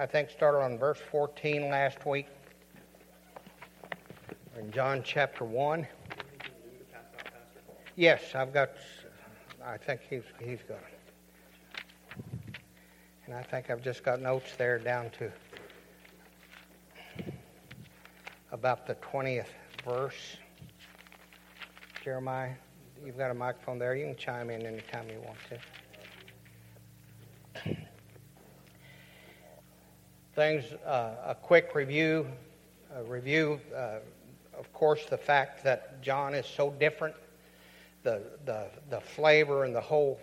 I think, started on verse 14 last week. In John chapter 1. Yes, I think he's got it. And I think I've just got notes there down to about the 20th verse. Jeremiah, you've got a microphone there. You can chime in anytime you want to. Things, a quick review. Of course, the fact that John is so different. The flavor and the whole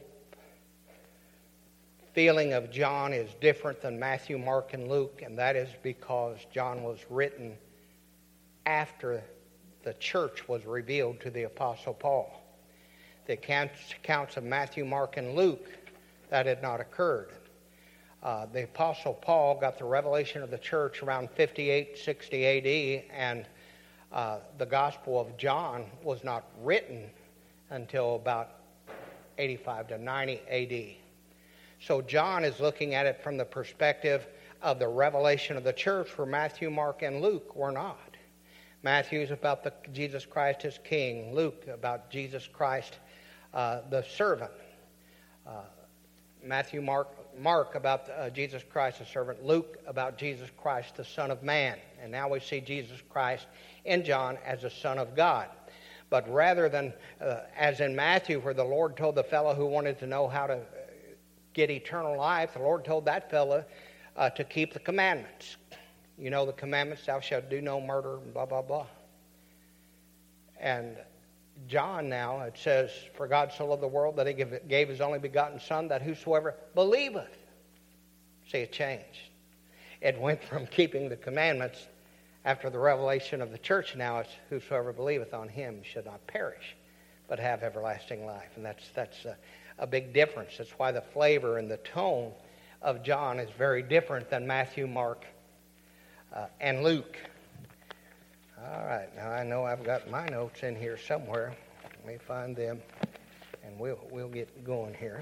feeling of John is different than Matthew, Mark, and Luke, and that is because John was written after the church was revealed to the Apostle Paul. The accounts of Matthew, Mark, and Luke, that had not occurred. The Apostle Paul got the revelation of the church around 58, 60 A.D., and the Gospel of John was not written until about 85 to 90 A.D. So John is looking at it from the perspective of the revelation of the church, where Matthew, Mark, and Luke were not. Matthew's about Jesus Christ as King. Luke about Jesus Christ the servant. Matthew, Mark about Jesus Christ the servant. Luke about Jesus Christ the Son of Man. And now we see Jesus Christ in John as the Son of God. But rather than, as in Matthew, where the Lord told the fellow who wanted to know how to get eternal life, the Lord told that fellow to keep the commandments. You know the commandments, thou shalt do no murder, blah, blah, blah. And John now, it says, for God so loved the world that he gave his only begotten Son, that whosoever believeth. See, it changed. It went from keeping the commandments after the revelation of the church. Now it's whosoever believeth on him should not perish, but have everlasting life. And that's a big difference. That's why the flavor and the tone of John is very different than Matthew, Mark, and Luke. All right, now I know I've got my notes in here somewhere. Let me find them, and we'll get going here.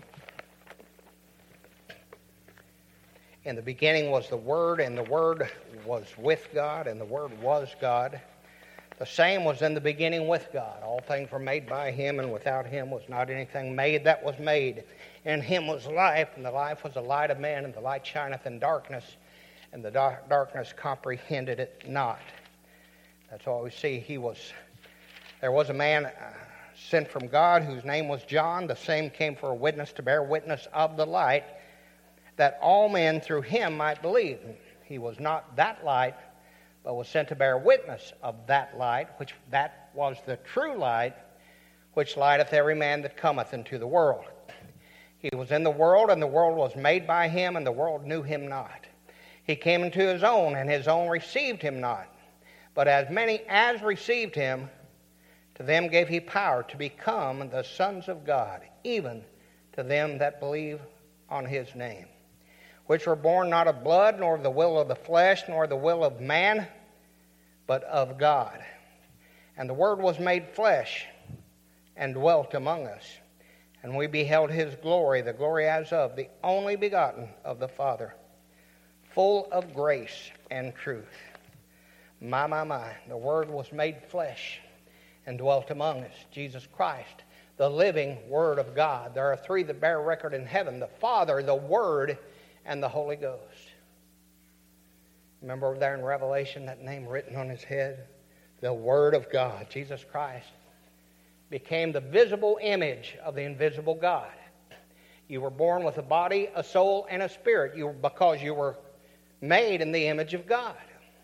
In the beginning was the Word, and the Word was with God, and the Word was God. The same was in the beginning with God. All things were made by Him, and without Him was not anything made that was made. In Him was life, and the life was the light of men, and the light shineth in darkness, and the darkness comprehended it not. That's all we see. There was a man sent from God whose name was John. The same came for a witness, to bear witness of the light, that all men through him might believe. He was not that light, but was sent to bear witness of that light, which that was the true light, which lighteth every man that cometh into the world. He was in the world, and the world was made by him, and the world knew him not. He came into his own, and his own received him not. But as many as received him, to them gave he power to become the sons of God, even to them that believe on his name, which were born not of blood, nor of the will of the flesh, nor the will of man, but of God. And the Word was made flesh, and dwelt among us. And we beheld his glory, the glory as of the only begotten of the Father, full of grace and truth. My, the Word was made flesh and dwelt among us. Jesus Christ, the living Word of God. There are three that bear record in heaven: the Father, the Word, and the Holy Ghost. Remember over there in Revelation, that name written on his head? The Word of God, Jesus Christ, became the visible image of the invisible God. You were born with a body, a soul, and a spirit, because you were made in the image of God.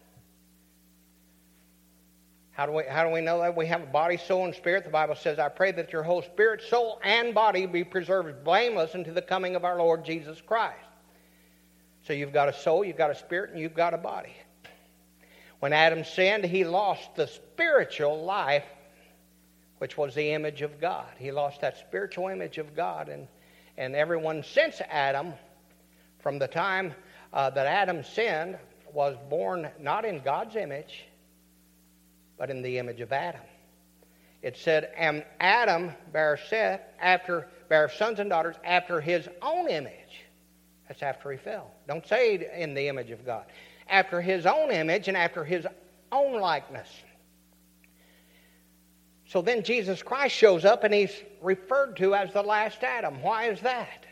How do we know that? We have a body, soul, and spirit. The Bible says, I pray that your whole spirit, soul, and body be preserved blameless unto the coming of our Lord Jesus Christ. So you've got a soul, you've got a spirit, and you've got a body. When Adam sinned, he lost the spiritual life, which was the image of God. He lost that spiritual image of God. And everyone since Adam, from the time that Adam sinned, was born not in God's image, but in the image of Adam. It said, and Adam bare sons and daughters after his own image, That's after he fell. Don't say in the image of God. After his own image and after his own likeness. So then Jesus Christ shows up and he's referred to as the last Adam. Why is that?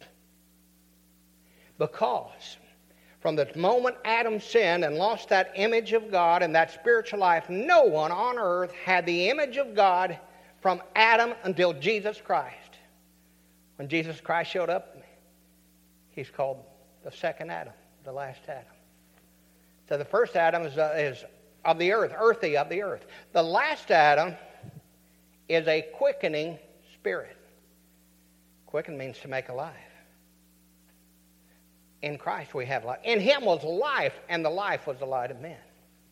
Because from the moment Adam sinned and lost that image of God and that spiritual life, no one on earth had the image of God from Adam until Jesus Christ. When Jesus Christ showed up, he's called the second Adam, the last Adam. So the first Adam is of the earth, earthy of the earth. The last Adam is a quickening spirit. Quicken means to make alive. In Christ we have life. In him was life, and the life was the light of men.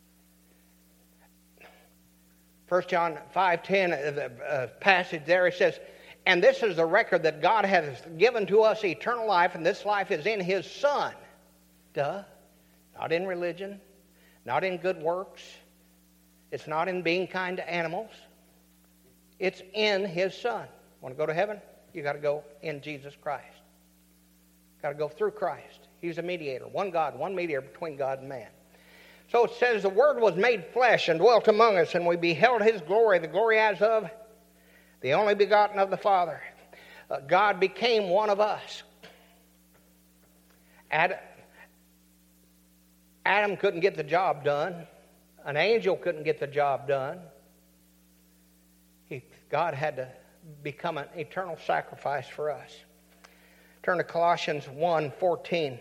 1 John 5:10, the passage there, it says, and this is the record that God has given to us eternal life, and this life is in his Son. Duh. Not in religion, not in good works. It's not in being kind to animals. It's in his Son. Want to go to heaven? You got to go in Jesus Christ. Got to go through Christ. He's a mediator. One God, one mediator between God and man. So it says, the Word was made flesh and dwelt among us, and we beheld his glory, the glory as of the only begotten of the Father. God became one of us. Adam couldn't get the job done. An angel couldn't get the job done. God had to become an eternal sacrifice for us. Turn to Colossians 1:14.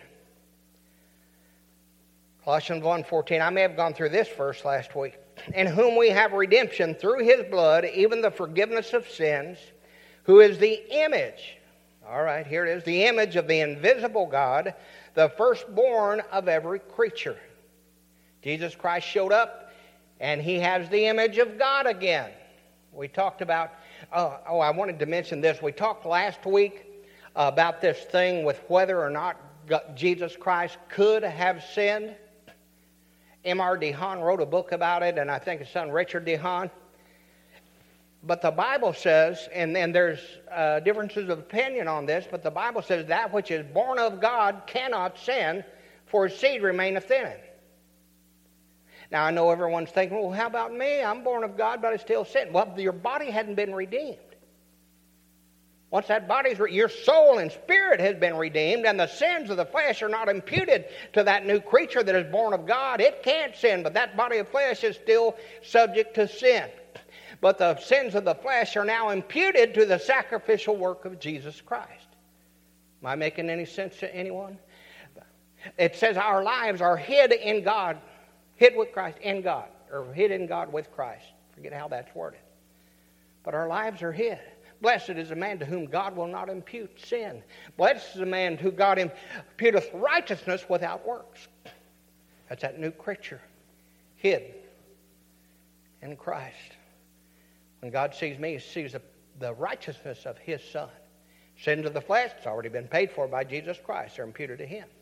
Colossians 1:14. I may have gone through this verse last week. In whom we have redemption through his blood, even the forgiveness of sins, who is the image. All right, here it is. The image of the invisible God, the firstborn of every creature. Jesus Christ showed up, and he has the image of God again. We talked about, I wanted to mention this. We talked last week about this thing with whether or not Jesus Christ could have sinned. M.R. DeHaan wrote a book about it, and I think his son Richard DeHaan. But the Bible says, and there's differences of opinion on this, but the Bible says that which is born of God cannot sin, for his seed remaineth in him. Now, I know everyone's thinking, well, how about me? I'm born of God, but I still sin. Well, your body hadn't been redeemed. Once that body's your soul and spirit has been redeemed, and the sins of the flesh are not imputed to that new creature that is born of God, it can't sin, but that body of flesh is still subject to sin. But the sins of the flesh are now imputed to the sacrificial work of Jesus Christ. Am I making any sense to anyone? It says our lives are hid in God, hid with Christ in God, or hid in God with Christ. Forget how that's worded. But our lives are hid. Blessed is the man to whom God will not impute sin. Blessed is the man to whom God imputeth righteousness without works. That's that new creature, hid in Christ. When God sees me, he sees the righteousness of his Son. Sins of the flesh, it's already been paid for by Jesus Christ. They're imputed to him.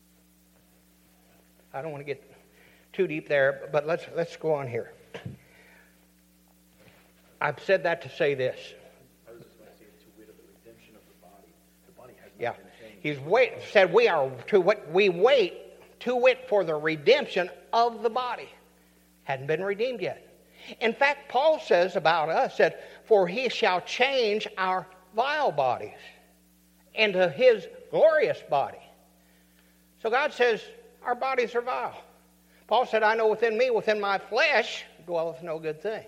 I don't want to get too deep there, but let's go on here. I've said that to say this. I was just going to say to wit of the redemption of the body. The body has not been changed. He's said we are to what we wait to wit for the redemption of the body. Hadn't been redeemed yet. In fact, Paul says about us, said, for he shall change our vile bodies into his glorious body. So God says our bodies are vile. Paul said, I know within me, within my flesh, dwelleth no good thing.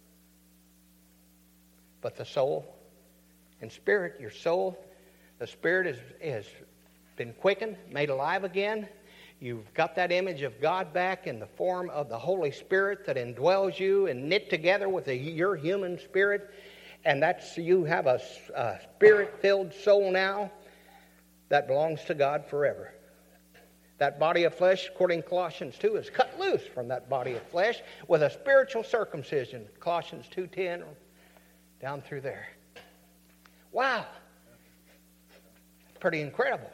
But the soul and spirit, your soul, the spirit has been quickened, made alive again. You've got that image of God back in the form of the Holy Spirit that indwells you and knit together with your human spirit. And you have a spirit-filled soul now that belongs to God forever. That body of flesh, according to Colossians 2, is cut loose from that body of flesh with a spiritual circumcision. Colossians 2:10, down through there. Wow. Pretty incredible.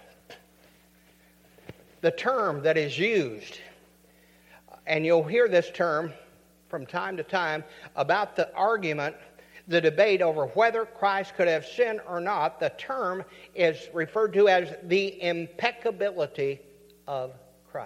The term that is used, and you'll hear this term from time to time about the argument the debate over whether Christ could have sinned or not, the term is referred to as the impeccability of Christ.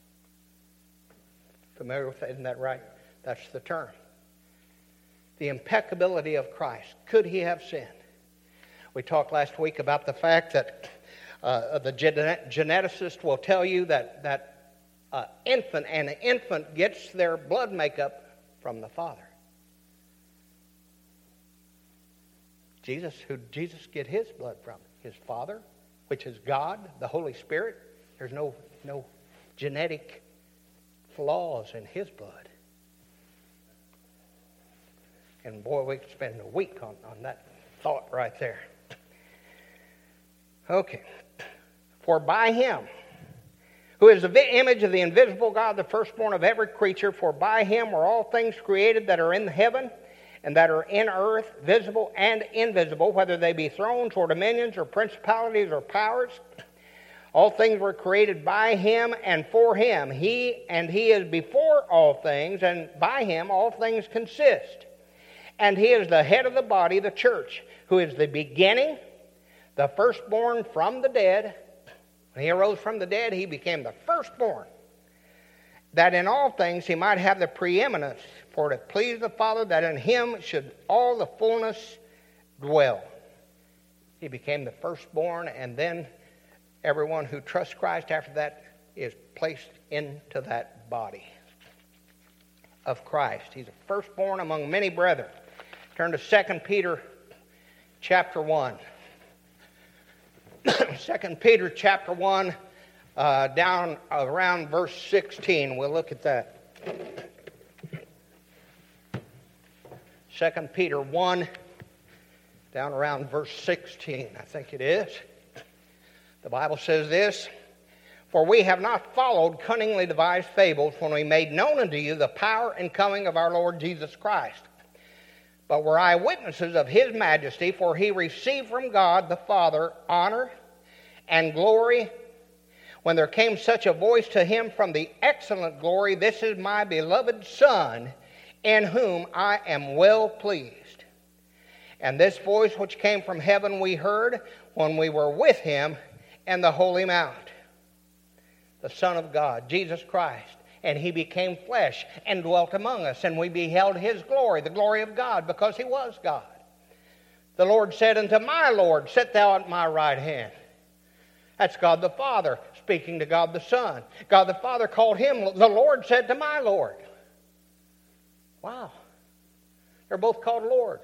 Familiar with that? Isn't that right? That's the term. The impeccability of Christ. Could he have sinned? We talked last week about the fact that the geneticist will tell you that an infant gets their blood makeup from the father. Who did Jesus get his blood from? His Father, which is God, the Holy Spirit. There's no genetic flaws in his blood. And boy, we could spend a week on that thought right there. Okay. For by him, who is the image of the invisible God, the firstborn of every creature, for by him were all things created that are in heaven and that are in earth, visible and invisible, whether they be thrones or dominions or principalities or powers. All things were created by him and for him. He is before all things, and by him all things consist. And he is the head of the body, the church, who is the beginning, the firstborn from the dead. When he arose from the dead, he became the firstborn, that in all things he might have the preeminence. For it pleased the Father that in him should all the fullness dwell. He became the firstborn, and then everyone who trusts Christ after that is placed into that body of Christ. He's a firstborn among many brethren. Turn to 2 Peter chapter 1. 2 Peter chapter 1, down around verse 16. We'll look at that. 2 Peter 1, down around verse 16, I think it is. The Bible says this: For we have not followed cunningly devised fables when we made known unto you the power and coming of our Lord Jesus Christ, but were eyewitnesses of his majesty, for he received from God the Father honor and glory when there came such a voice to him from the excellent glory, This is my beloved Son, in whom I am well pleased. And this voice which came from heaven we heard when we were with him in the holy mount. The Son of God, Jesus Christ. And he became flesh and dwelt among us. And we beheld his glory, the glory of God, because he was God. The Lord said unto my Lord, Sit thou at my right hand. That's God the Father speaking to God the Son. God the Father called him, the Lord said to my Lord. Wow. They're both called Lord.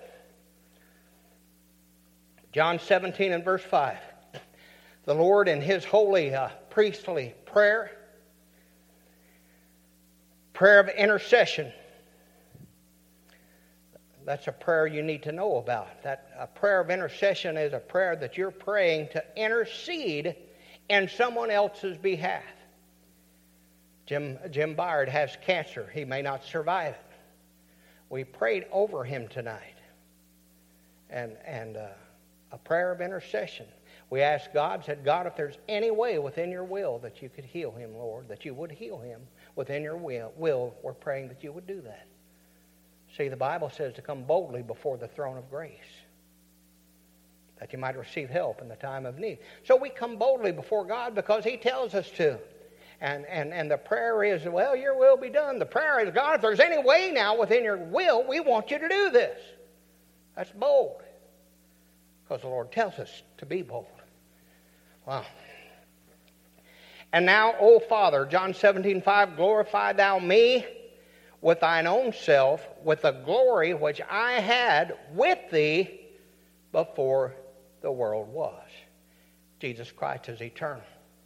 John 17 and verse 5. The Lord in his holy priestly prayer of intercession. That's a prayer you need to know about. A prayer of intercession is a prayer that you're praying to intercede in someone else's behalf. Jim Byard has cancer. He may not survive it. We prayed over him tonight. And a prayer of intercession. We asked God, said, God, if there's any way within your will that you could heal him, Lord, that you would heal him within your will, we're praying that you would do that. See, the Bible says to come boldly before the throne of grace, that you might receive help in the time of need. So we come boldly before God because he tells us to. And the prayer is, well, your will be done. The prayer is, God, if there's any way now within your will, we want you to do this. That's bold. Because the Lord tells us to be bold. Wow. And now, O Father, John 17:5, glorify thou me with thine own self, with the glory which I had with thee before the world was. Jesus Christ is eternal.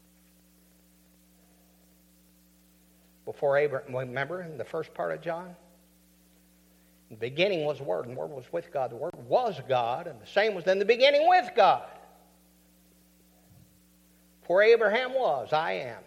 Before Abraham, remember in the first part of John? In the beginning was the Word, and the Word was with God. The Word was God, and the same was in the beginning with God. For Abraham was, I am.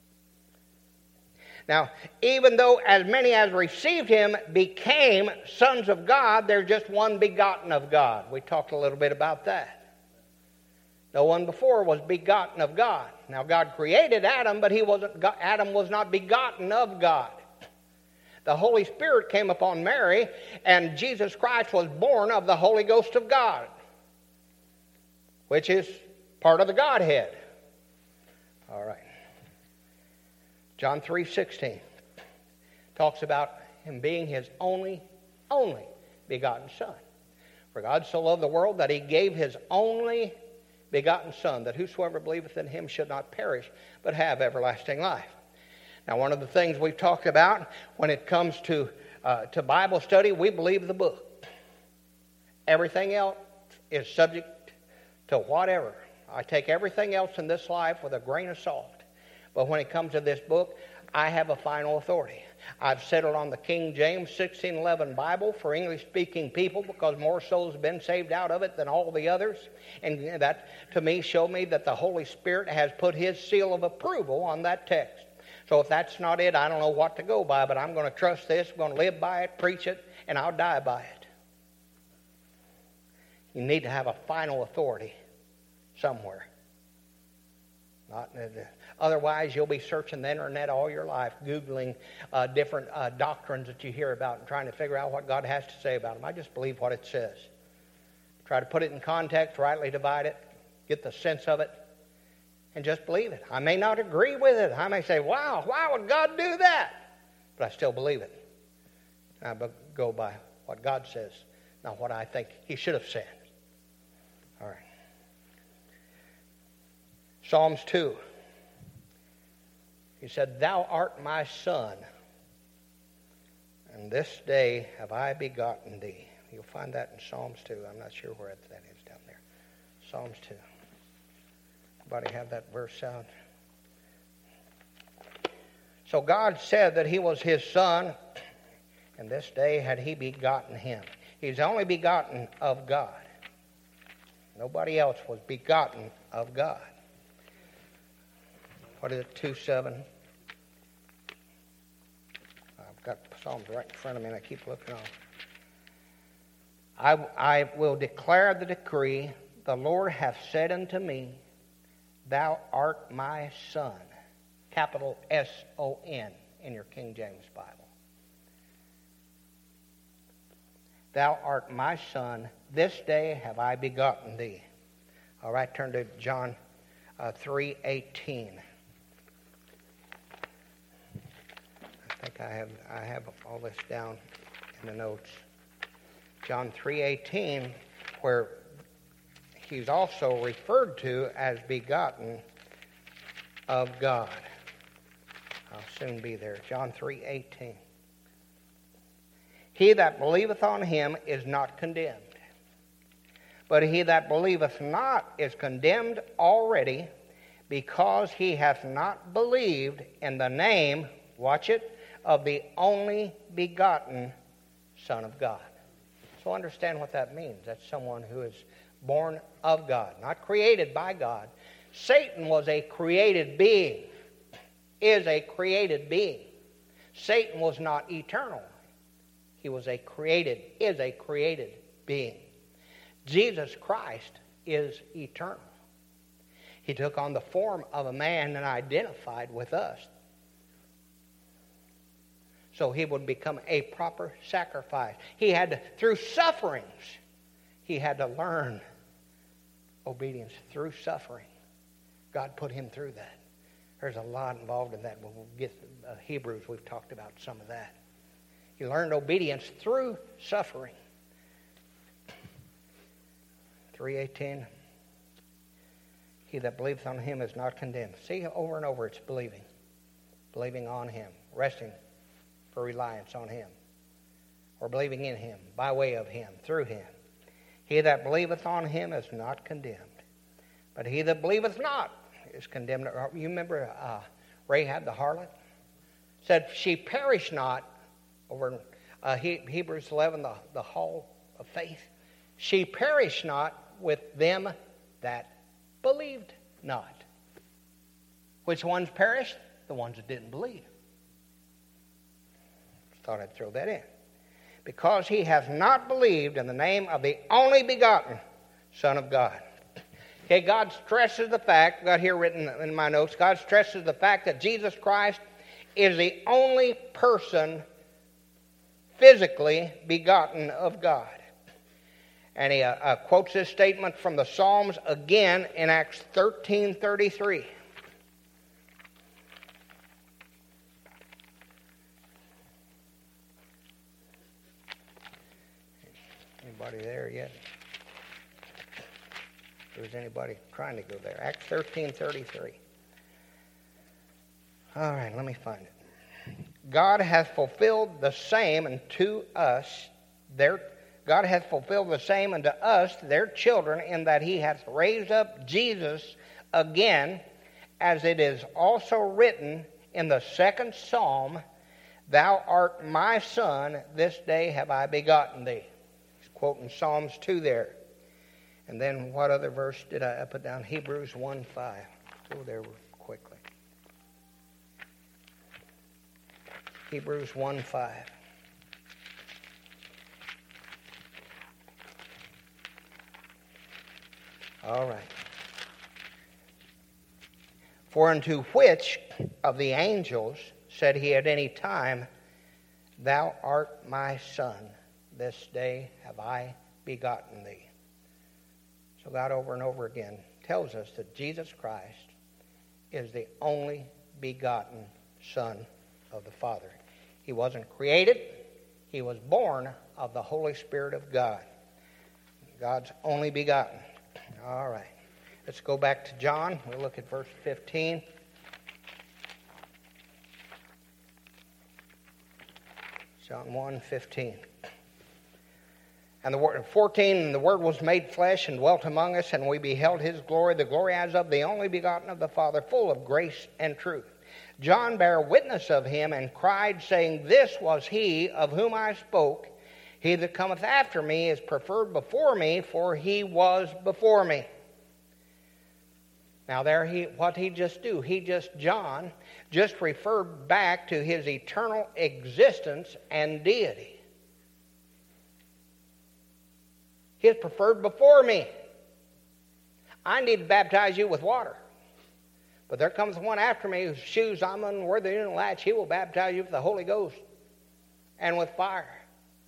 Now, even though as many as received him became sons of God, there's just one begotten of God. We talked a little bit about that. No one before was begotten of God. Now, God created Adam, but Adam was not begotten of God. The Holy Spirit came upon Mary, and Jesus Christ was born of the Holy Ghost of God, which is part of the Godhead. All right. John 3:16 talks about him being his only begotten Son. For God so loved the world that he gave his only begotten Son, that whosoever believeth in him should not perish, but have everlasting life. Now, one of the things we've talked about when it comes to Bible study, we believe the book. Everything else is subject to whatever. I take everything else in this life with a grain of salt. But when it comes to this book, I have a final authority. I've settled on the King James 1611 Bible for English-speaking people because more souls have been saved out of it than all the others. And that, to me, showed me that the Holy Spirit has put his seal of approval on that text. So if that's not it, I don't know what to go by, but I'm going to trust this, I'm going to live by it, preach it, and I'll die by it. You need to have a final authority somewhere. Otherwise, you'll be searching the internet all your life, Googling different doctrines that you hear about and trying to figure out what God has to say about them. I just believe what it says. Try to put it in context, rightly divide it, get the sense of it, and just believe it. I may not agree with it. I may say, wow, why would God do that? But I still believe it. I go by what God says, not what I think he should have said. All right. Psalms 2. He said, Thou art my son, and this day have I begotten thee. You'll find that in Psalms 2. I'm not sure where that is down there. Psalms 2. Everybody have that verse out? So God said that he was his son, and this day had he begotten him. He's only begotten of God. Nobody else was begotten of God. What is it, 2:7? I've got Psalms right in front of me, and I keep looking off. I will declare the decree. The Lord hath said unto me, Thou art my son. Capital S-O-N in your King James Bible. Thou art my son. This day have I begotten thee. All right, turn to John 3:18. I think I have all this down in the notes. John 3:18, where he's also referred to as begotten of God. I'll soon be there. John 3:18. He that believeth on him is not condemned. But he that believeth not is condemned already, because he hath not believed in the name, watch it, of the only begotten Son of God. So understand what that means. That's someone who is born of God, not created by God. Satan was a created being, is a created being. Satan was not eternal. He was is a created being. Jesus Christ is eternal. He took on the form of a man and identified with us. So he would become a proper sacrifice. He had to, through sufferings, he had to learn obedience through suffering. God put him through that. There's a lot involved in that. When we'll get Hebrews, we've talked about some of that. He learned obedience through suffering. 3:18. He that believeth on him is not condemned. See, over and over it's believing. Believing on him. Resting for reliance on him. Or believing in him, by way of him, through him. He that believeth on him is not condemned. But he that believeth not is condemned. You remember Rahab the harlot? Said she perished not, over in Hebrews 11, the hall of faith. She perished not with them that believed not. Which ones perished? The ones that didn't believe. Thought I'd throw that in. Because he has not believed in the name of the only begotten Son of God. Okay, God stresses the fact, got here written in my notes, God stresses the fact that Jesus Christ is the only person physically begotten of God. And he quotes this statement from the Psalms again in Acts 13:33. Anybody there yet? Or is anybody trying to go there? Acts 13:33. All right, let me find it. God hath fulfilled the same unto us, God hath fulfilled the same unto us, their children, in that he hath raised up Jesus again, as it is also written in the second Psalm, Thou art my son, this day have I begotten thee. He's quoting Psalms 2 there. And then what other verse did I put down? Hebrews 1:5. Go there quickly. Hebrews 1:5. All right. For unto which of the angels said he at any time, Thou art my son, this day have I begotten thee. So God over and over again tells us that Jesus Christ is the only begotten Son of the Father. He wasn't created. He was born of the Holy Spirit of God. God's only begotten. All right. Let's go back to John. We'll look at verse 15. John 1:15. And the word 14, and the Word was made flesh and dwelt among us, and we beheld his glory, the glory as of the only begotten of the Father, full of grace and truth. John bare witness of him, and cried, saying, This was he of whom I spoke. He that cometh after me is preferred before me, for he was before me. Now there, what he just do? John just referred back to his eternal existence and deity. He is preferred before me. I need to baptize you with water. But there comes one after me whose shoes I'm unworthy to latch. He will baptize you with the Holy Ghost and with fire.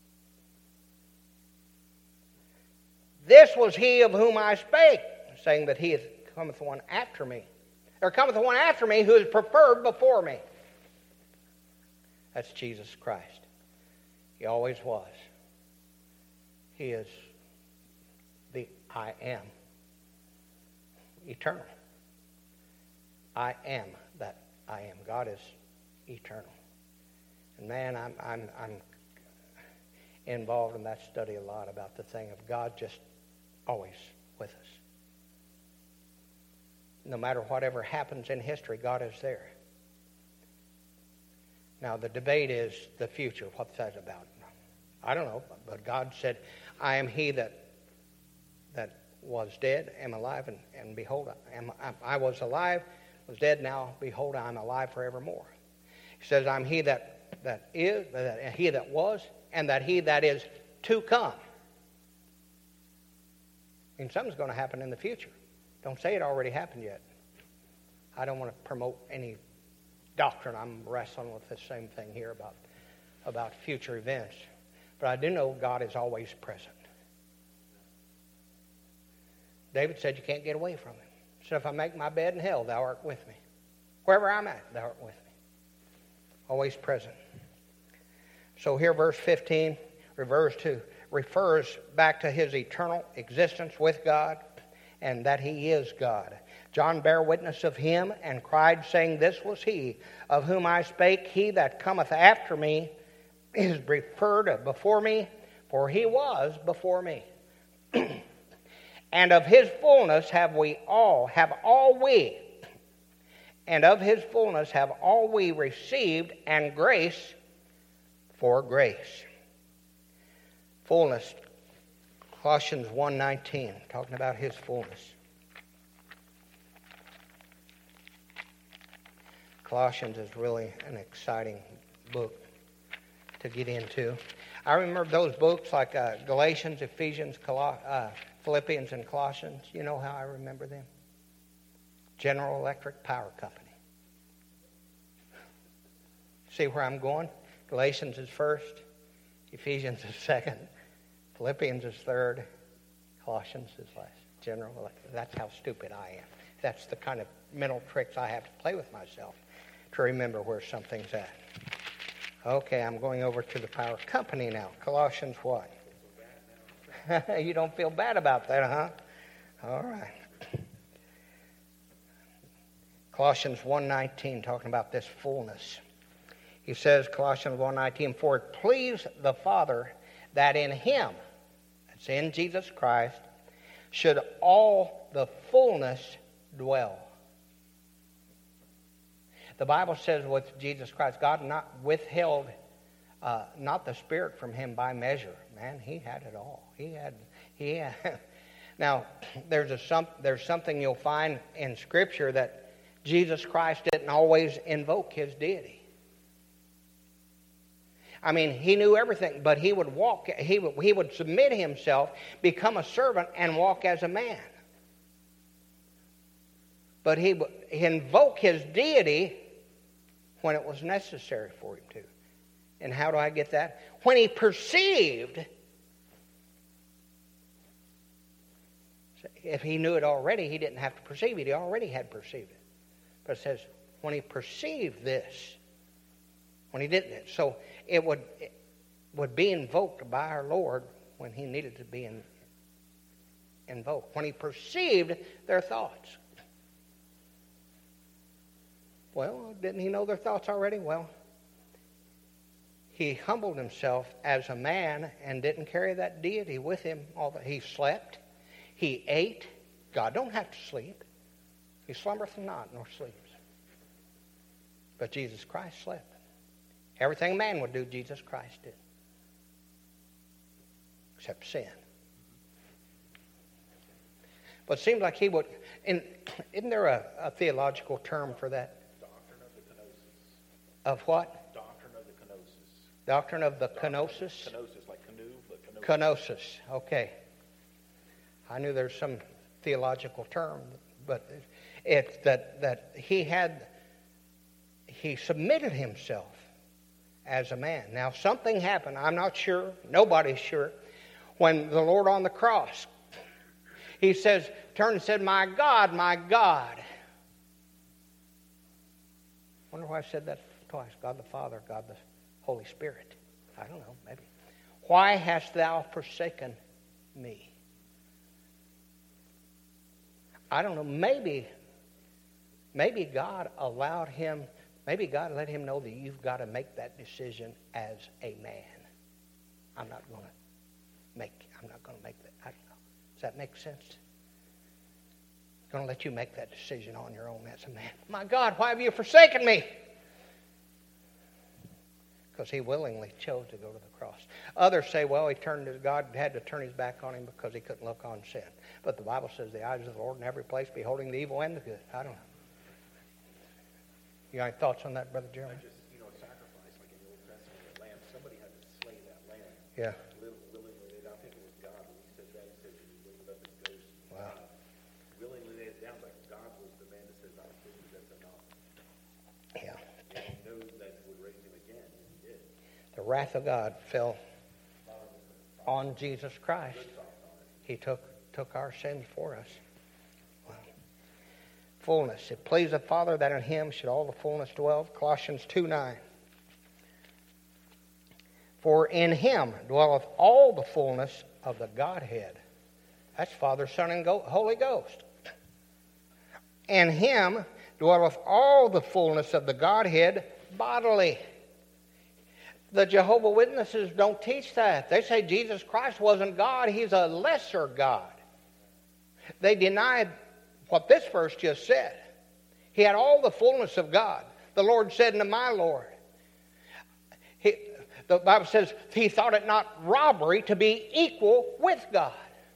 This was he of whom I spake, saying that he cometh one after me. There cometh one after me who is preferred before me. That's Jesus Christ. He always was. He is the I am. Eternal. I am that I am. God is eternal. And man, I'm involved in that study a lot about the thing of God just always with us. No matter whatever happens in history, God is there. Now the debate is the future. What's that about? I don't know, but God said, I am he that was dead, am alive, and behold, I was alive, was dead, now behold, I am alive forevermore. He says, I'm he that is, he that was, and that he that is to come. And something's going to happen in the future. Don't say it already happened yet. I don't want to promote any doctrine. I'm wrestling with the same thing here about future events. But I do know God is always present. David said you can't get away from him. He said, if I make my bed in hell, thou art with me. Wherever I'm at, thou art with me. Always present. So here verse 15 refers back to his eternal existence with God and that he is God. John bare witness of him and cried, saying, This was he of whom I spake. He that cometh after me is preferred before me, for he was before me. And of his fullness have all we received, and grace for grace. Fullness, Colossians 1:19, talking about his fullness. Colossians is really an exciting book to get into. I remember those books like Galatians, Ephesians, Philippians, and Colossians. You know how I remember them? General Electric Power Company. See where I'm going? Galatians is first, Ephesians is second. Philippians is third. Colossians is last. General, that's how stupid I am. That's the kind of mental tricks I have to play with myself to remember where something's at. Okay, I'm going over to the power company now. Colossians what? You don't feel bad about that, huh? All right. Colossians 1:19, talking about this fullness. He says, Colossians 1:19, for it pleased the Father that in Him, that's in Jesus Christ, should all the fullness dwell. The Bible says with Jesus Christ, God not withheld not the Spirit from Him by measure. Man, He had it all. He had. Now, there's something you'll find in Scripture that Jesus Christ didn't always invoke His deity. I mean, He knew everything, but He would walk. He would submit Himself, become a servant, and walk as a man. But He would invoke His deity when it was necessary for Him to. And how do I get that? When He perceived. If He knew it already, He didn't have to perceive it. He already had perceived it. But it says, when He perceived this, when He didn't. So it would be invoked by our Lord when He needed to be invoked. When He perceived their thoughts. Well, didn't He know their thoughts already? Well, He humbled Himself as a man and didn't carry that deity with Him. He slept. He ate. God don't have to sleep. He slumbereth not nor sleeps. But Jesus Christ slept. Everything man would do, Jesus Christ did. Except sin. But it seems like He would... Isn't there a theological term for that? Doctrine of the kenosis. Of what? Doctrine of the kenosis. Doctrine of the kenosis? Kenosis, like canoe, but kenosis. Kenosis, okay. I knew there's some theological term, but it's that he submitted himself as a man. Now, something happened. I'm not sure. Nobody's sure. When the Lord on the cross, He says, turned and said, my God, my God. I wonder why I said that twice. God the Father, God the Holy Spirit. I don't know, maybe. Why hast thou forsaken me? I don't know. Maybe God allowed him. Maybe God let him know that you've got to make that decision as a man. I'm not going to make that. I don't know. Does that make sense? I'm going to let you make that decision on your own as a man. My God, why have you forsaken me? Because He willingly chose to go to the cross. Others say, well, God had to turn His back on him because He couldn't look on sin. But the Bible says the eyes of the Lord in every place, beholding the evil and the good. I don't know. You got any thoughts on that, Brother Jeremy? Sacrifice, like in the Old Testament, a lamb. Somebody had to slay that lamb. Yeah. Willingly. I think it was God when He said that. He said He waited up His ghost. Wow. Willingly laid it down. Like God was the man that said, "I think that's enough." Yeah. And He knew that He would raise him again, and He did. The wrath of God fell on Jesus Christ. He took our sins for us. Wow. Fullness. It pleased the Father that in Him should all the fullness dwell. Colossians 2:9. For in Him dwelleth all the fullness of the Godhead. That's Father, Son, and Holy Ghost. In Him dwelleth all the fullness of the Godhead bodily. The Jehovah's Witnesses don't teach that. They say Jesus Christ wasn't God. He's a lesser God. They denied what this verse just said. He had all the fullness of God. The Lord said unto my Lord. The Bible says He thought it not robbery to be equal with God.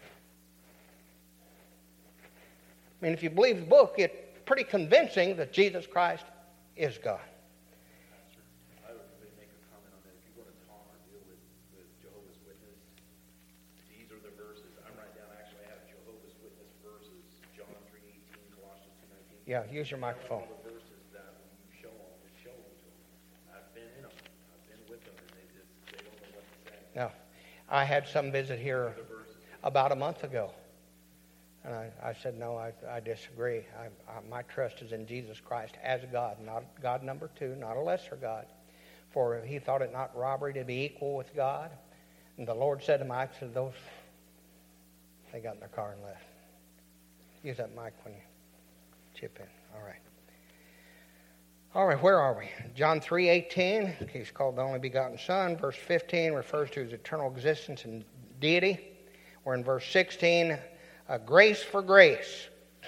I mean, if you believe the book, it's pretty convincing that Jesus Christ is God. I would make a comment on that. If you go to talk or deal with Jehovah's Witness, these are the verses. I'm writing down, actually, I have Jehovah's Witness verses, John 3:18, Colossians 2:19. Yeah, use your microphone. All the verses that when you show them to them. I've been in them. I've been with them, and they don't know what to say. No. I had some visit here about a month ago. And I said, no, I disagree. My trust is in Jesus Christ as God, not God number two, not a lesser God. For he thought it not robbery to be equal with God. And the Lord said to Mike, said, those, they got in their car and left. Use that mic when you chip in. All right. All right, where are we? John 3:18, he's called the only begotten Son. Verse 15 refers to his eternal existence and deity. We're in verse 16, grace for grace.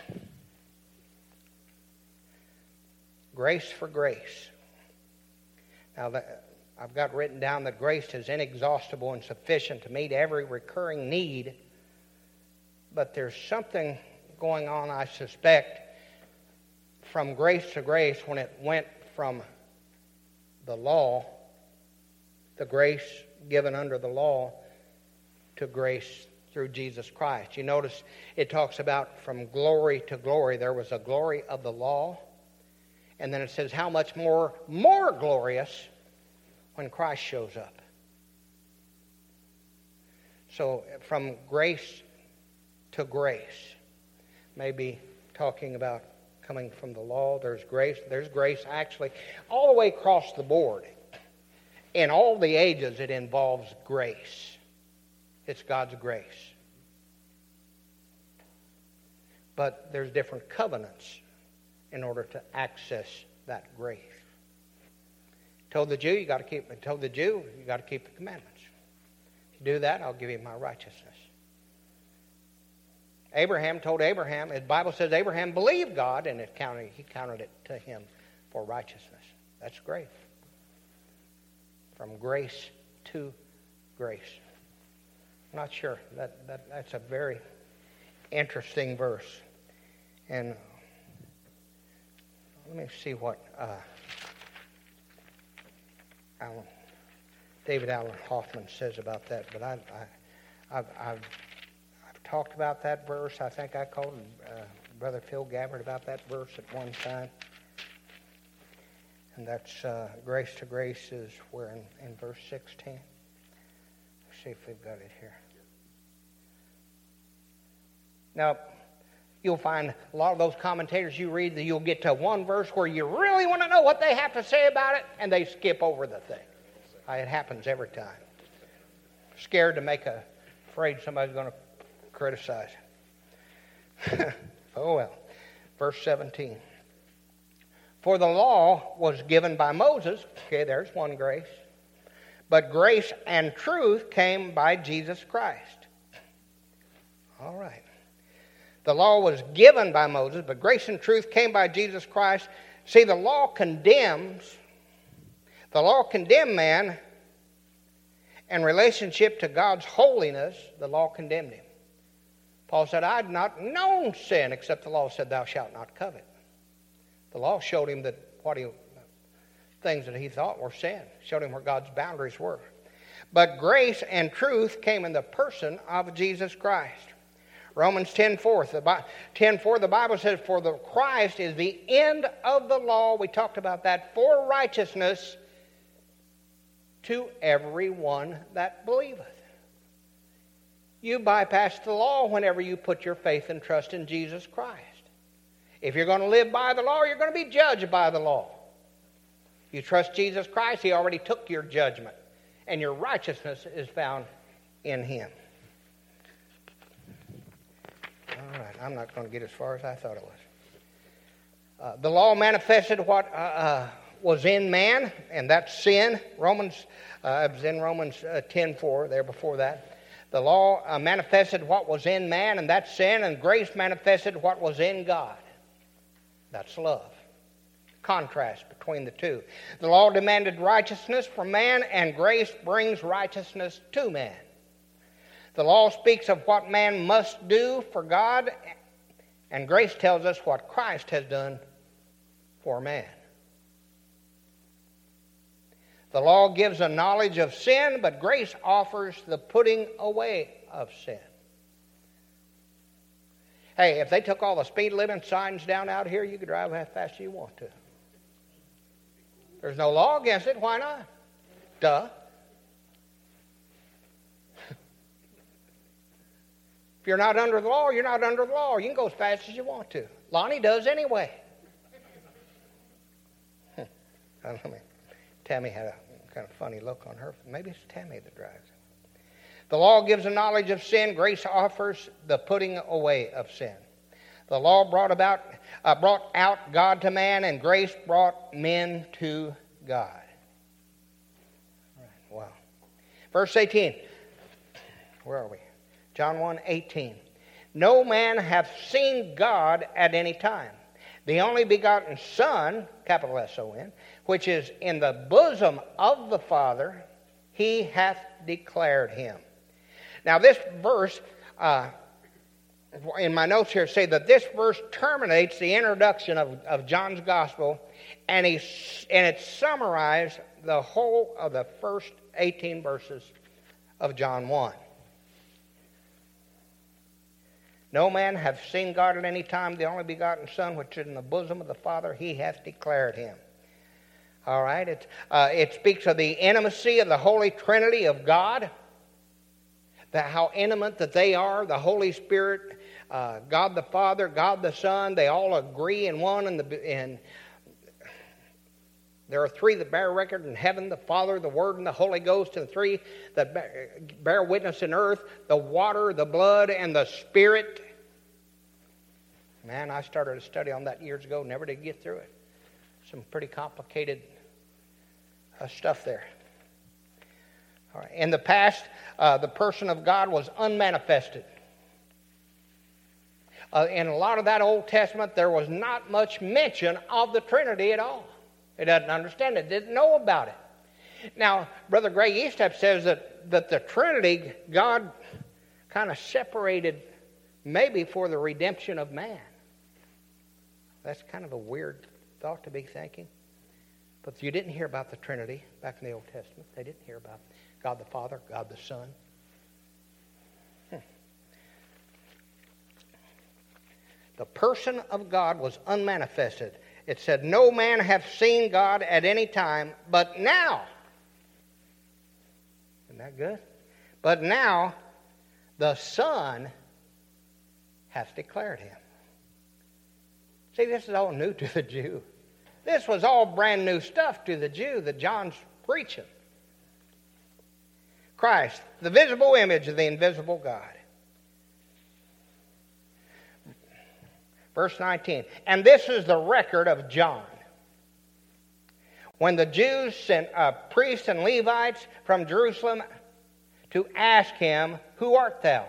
Grace for grace. Now, I've got written down that grace is inexhaustible and sufficient to meet every recurring need. But there's something going on, I suspect, from grace to grace when it went from the law, the grace given under the law, to grace through Jesus Christ. You notice it talks about from glory to glory. There was a glory of the law. And then it says how much more glorious when Christ shows up. So from grace to grace. Maybe talking about coming from the law, there's grace. There's grace actually all the way across the board. In all the ages, it involves grace. It's God's grace. But there's different covenants in order to access that grace. Told the Jew, you got to keep the commandments. If you do that, I'll give you my righteousness. Abraham told Abraham, the Bible says Abraham believed God and he counted it to him for righteousness. That's grace. From grace to grace. I'm not sure. That's a very interesting verse. And let me see what David Allen Hoffman says about that. But I've talked about that verse. I think I called Brother Phil Gabbard about that verse at one time. And that's grace to grace is where in verse 16. Let's see if we've got it here. Now, you'll find a lot of those commentators you read that you'll get to one verse where you really want to know what they have to say about it, and they skip over the thing. It happens every time. Scared to afraid somebody's going to criticize it. Oh well. Verse 17. For the law was given by Moses. Okay, there's one grace. But grace and truth came by Jesus Christ. All right. The law was given by Moses, but grace and truth came by Jesus Christ. See, the law condemned man in relationship to God's holiness. The law condemned him. Paul said, I had not known sin, except the law said, thou shalt not covet. The law showed him that things that he thought were sin. Showed him where God's boundaries were. But grace and truth came in the person of Jesus Christ. Romans 10:4. The Bible says, for the Christ is the end of the law. We talked about that. For righteousness to everyone that believeth. You bypass the law whenever you put your faith and trust in Jesus Christ. If you're going to live by the law, you're going to be judged by the law. You trust Jesus Christ, He already took your judgment. And your righteousness is found in Him. All right, I'm not going to get as far as I thought it was. The law manifested what was in man, and that's sin. It was in Romans 10:4, there before that. The law manifested what was in man, and that's sin, and grace manifested what was in God. That's love. Contrast between the two. The law demanded righteousness from man, and grace brings righteousness to man. The law speaks of what man must do for God, and grace tells us what Christ has done for man. The law gives a knowledge of sin, but grace offers the putting away of sin. Hey, if they took all the speed limit signs down out here, you could drive how fast you want to. There's no law against it. Why not? Duh. If you're not under the law, you're not under the law. You can go as fast as you want to. Lonnie does anyway. Tammy had a kind of funny look on her. Maybe it's Tammy that drives. The law gives a knowledge of sin. Grace offers the putting away of sin. The law brought out God to man, and grace brought men to God. All right, wow. Verse 18. Where are we? John 1:18. No man hath seen God at any time. The only begotten Son, capital S-O-N, which is in the bosom of the Father, he hath declared him. Now this verse, in my notes here, say that this verse terminates the introduction of John's Gospel, and it summarized the whole of the first 18 verses of John 1. No man hath seen God at any time. The only begotten Son, which is in the bosom of the Father, he hath declared him. All right. It speaks of the intimacy of the Holy Trinity of God. How intimate that they are. The Holy Spirit, God the Father, God the Son, they all agree in one. And there are three that bear record in heaven, the Father, the Word, and the Holy Ghost, and three that bear witness in earth, the water, the blood, and the Spirit. Man, I started a study on that years ago, never did get through it. Some pretty complicated stuff there. All right. In the past, the person of God was unmanifested. In a lot of that Old Testament, there was not much mention of the Trinity at all. It doesn't understand it, didn't know about it. Now, Brother Greg Eastep says that the Trinity, God kind of separated maybe for the redemption of man. That's kind of a weird thought to be thinking. But you didn't hear about the Trinity back in the Old Testament. They didn't hear about God the Father, God the Son. The person of God was unmanifested. It said, no man hath seen God at any time, but now. Isn't that good? But now the Son hath declared him. See, this is all new to the Jew. This was all brand new stuff to the Jew that John's preaching. Christ, the visible image of the invisible God. Verse 19. And this is the record of John. When the Jews sent priests and Levites from Jerusalem to ask him, who art thou?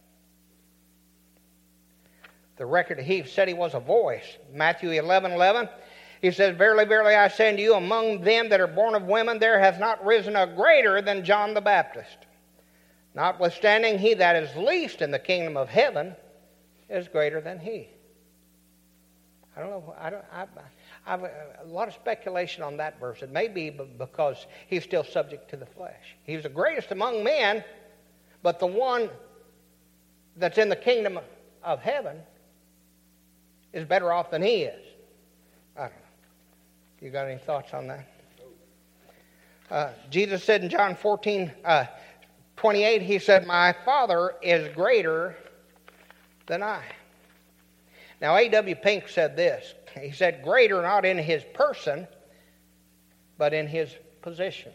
The record, he said he was a voice. Matthew 11:11. He says, verily, verily, I say unto you, among them that are born of women, there hath not risen a greater than John the Baptist. Notwithstanding, he that is least in the kingdom of heaven is greater than he. I don't know. I've a lot of speculation on that verse. It may be because he's still subject to the flesh. He's the greatest among men, but the one that's in the kingdom of heaven is better off than he is. I don't know. You got any thoughts on that? Jesus said in John 14:28, he said, my Father is greater than I. Now, A.W. Pink said this. He said, greater not in his person, but in his position.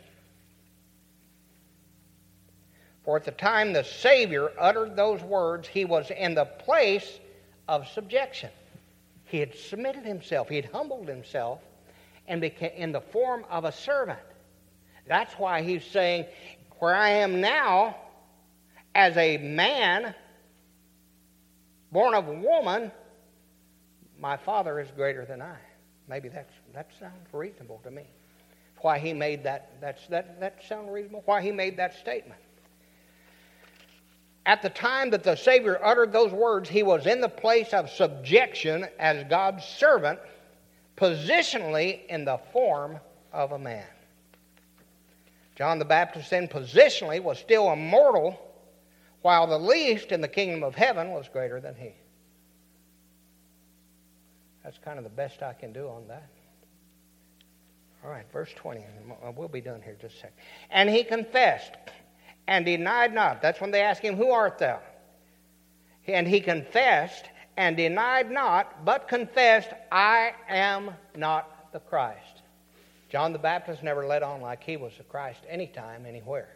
For at the time the Savior uttered those words, he was in the place of subjection. He had submitted himself. He had humbled himself and became in the form of a servant. That's why he's saying, where I am now, as a man, born of a woman, my Father is greater than I. Maybe that sounds reasonable to me. Why he made that sound reasonable? Why he made that statement? At the time that the Savior uttered those words, he was in the place of subjection as God's servant, positionally in the form of a man. John the Baptist then positionally was still immortal, while the least in the kingdom of heaven was greater than he. That's kind of the best I can do on that. All right, verse 20. We'll be done here just a second. And he confessed and denied not. That's when they asked him, who art thou? And he confessed and denied not, but confessed, I am not the Christ. John the Baptist never let on like he was the Christ anytime, anywhere.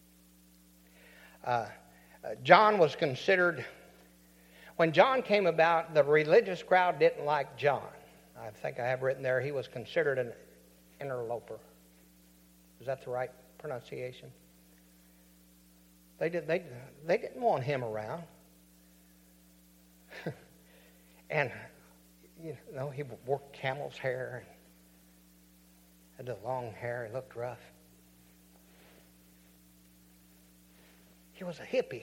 John was considered, when John came about, the religious crowd didn't like John. I think I have written there, he was considered an interloper. Is that the right pronunciation? They didn't want him around. And, you know, he wore camel's hair and had the long hair. He looked rough. He was a hippie.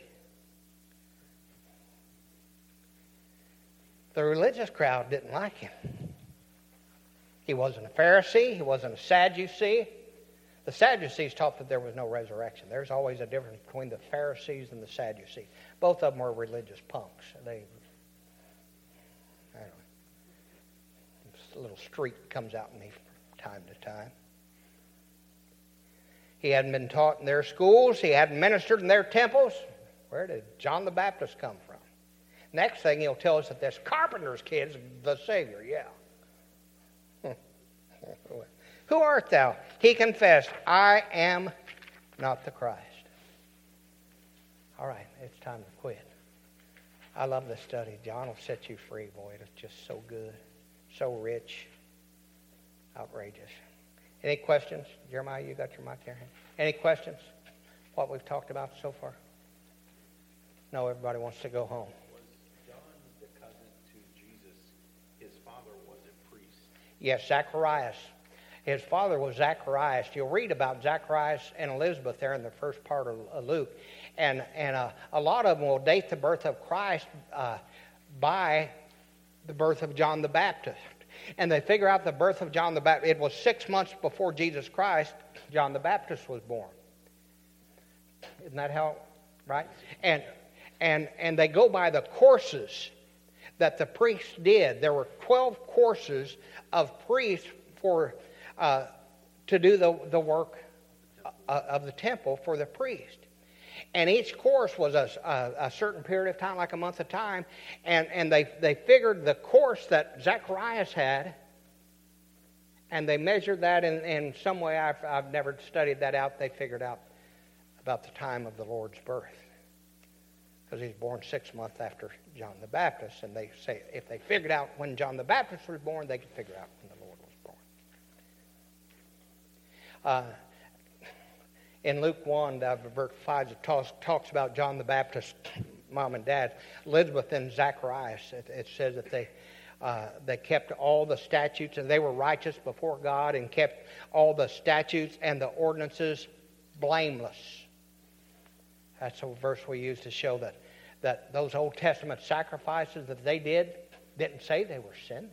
The religious crowd didn't like him. He wasn't a Pharisee. He wasn't a Sadducee. The Sadducees taught that there was no resurrection. There's always a difference between the Pharisees and the Sadducees. Both of them were religious punks. A little streak comes out in me from time to time. He hadn't been taught in their schools. He hadn't ministered in their temples. Where did John the Baptist come from? Next thing he'll tell us that this carpenter's kid's the Savior. Yeah. Who art thou? He confessed, I am not the Christ. All right, it's time to quit. I love this study. John will set you free, boy. It's just so good, so rich, outrageous. Any questions? Jeremiah, you got your mic there? Any questions? What we've talked about so far? No, everybody wants to go home. Was John the cousin to Jesus? His father was a priest. Yes, Zacharias. His father was Zacharias. You'll read about Zacharias and Elizabeth there in the first part of Luke. And a lot of them will date the birth of Christ by the birth of John the Baptist. And they figure out the birth of John the Baptist. It was 6 months before Jesus Christ, John the Baptist was born. Isn't that how, right? And they go by the courses that the priests did. There were 12 courses of priests to do the work of the temple for the priest. And each course was a certain period of time, like a month of time. And they figured the course that Zacharias had, and they measured that in some way. I've never studied that out. They figured out about the time of the Lord's birth, because he's born 6 months after John the Baptist. And they say if they figured out when John the Baptist was born, they could figure out when the Lord was born. In Luke 1, verse 5, it talks about John the Baptist, mom and dad, Elizabeth and Zacharias. It says that they kept all the statutes, and they were righteous before God and kept all the statutes and the ordinances blameless. That's a verse we use to show that those Old Testament sacrifices that they didn't say they were sinless.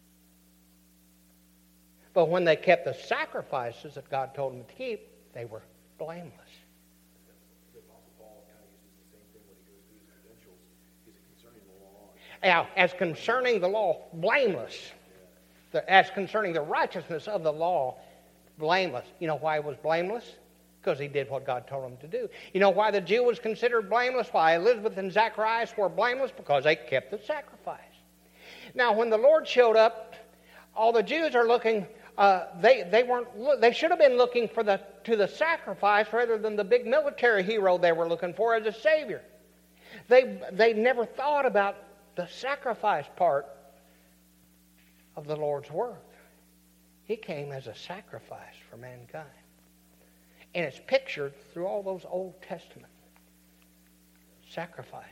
But when they kept the sacrifices that God told them to keep, they were blameless. The Apostle Paul kind of uses the same thing when he goes through his credentials. He's concerning the law. Yeah, as concerning the law, blameless. As concerning the righteousness of the law, blameless. You know why he was blameless? Because he did what God told him to do. You know why the Jew was considered blameless? Why Elizabeth and Zacharias were blameless? Because they kept the sacrifice. Now, when the Lord showed up, all the Jews are looking. They should have been looking to the sacrifice rather than the big military hero they were looking for as a savior. They never thought about the sacrifice part of the Lord's work. He came as a sacrifice for mankind. And it's pictured through all those Old Testament sacrifices.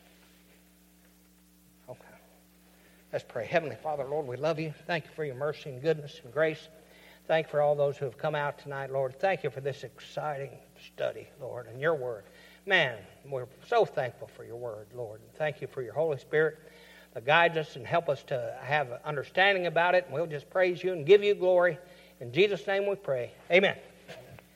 Okay. Let's pray. Heavenly Father, Lord, we love you. Thank you for your mercy and goodness and grace. Thank you for all those who have come out tonight, Lord. Thank you for this exciting study, Lord, and your word. Man, we're so thankful for your word, Lord. And thank you for your Holy Spirit that guides us and help us to have understanding about it. And we'll just praise you and give you glory. In Jesus' name we pray. Amen.